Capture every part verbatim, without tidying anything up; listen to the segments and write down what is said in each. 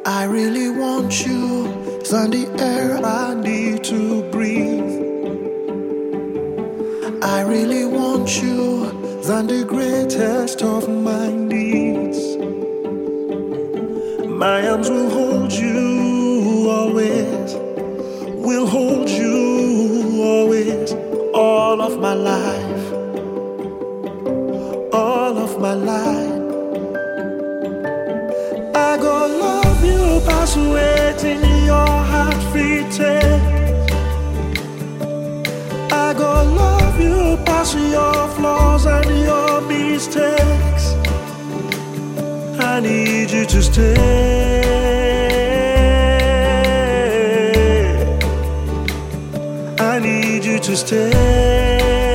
I really want you, than the air I need to breathe. I really want you, than the greatest of my needs. My arms will hold you always, will hold you always, all of my life, all of my life. I go love you past waiting your heart free take. I go love you past your flaws and your mistakes. I need you to stay. I need you to stay.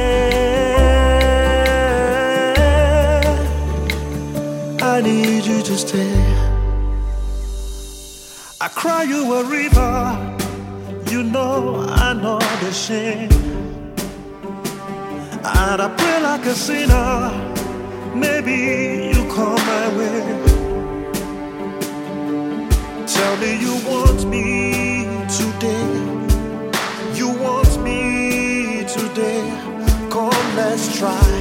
I need you to stay. I cry you a river, you know I know the shame. And I pray like a sinner, maybe you come my way. Tell me you want me today, you want me today. Come, let's try,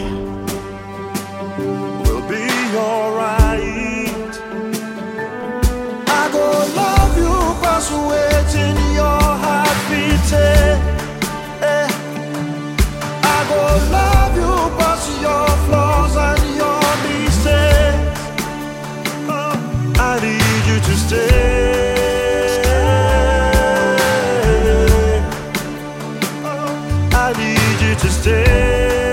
we'll be alright. I go love you past waiting your heart beat. Eh. I go love you past your flaws and your mistakes. Oh, I need you to stay. Oh, I need you to stay.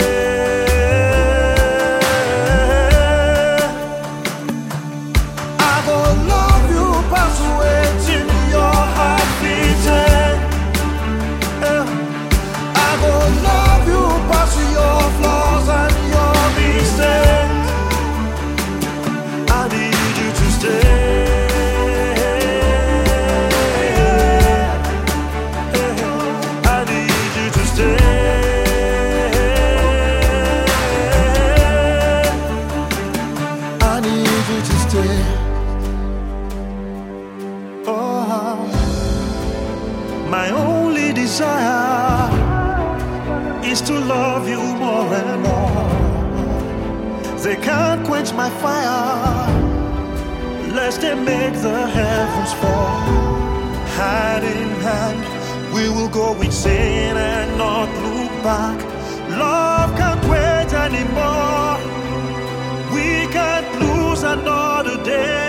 My only desire is to love you more and more. They can't quench my fire, lest they make the heavens fall. Hand in hand, we will go insane and not look back. Love can't wait anymore. We can't lose another day.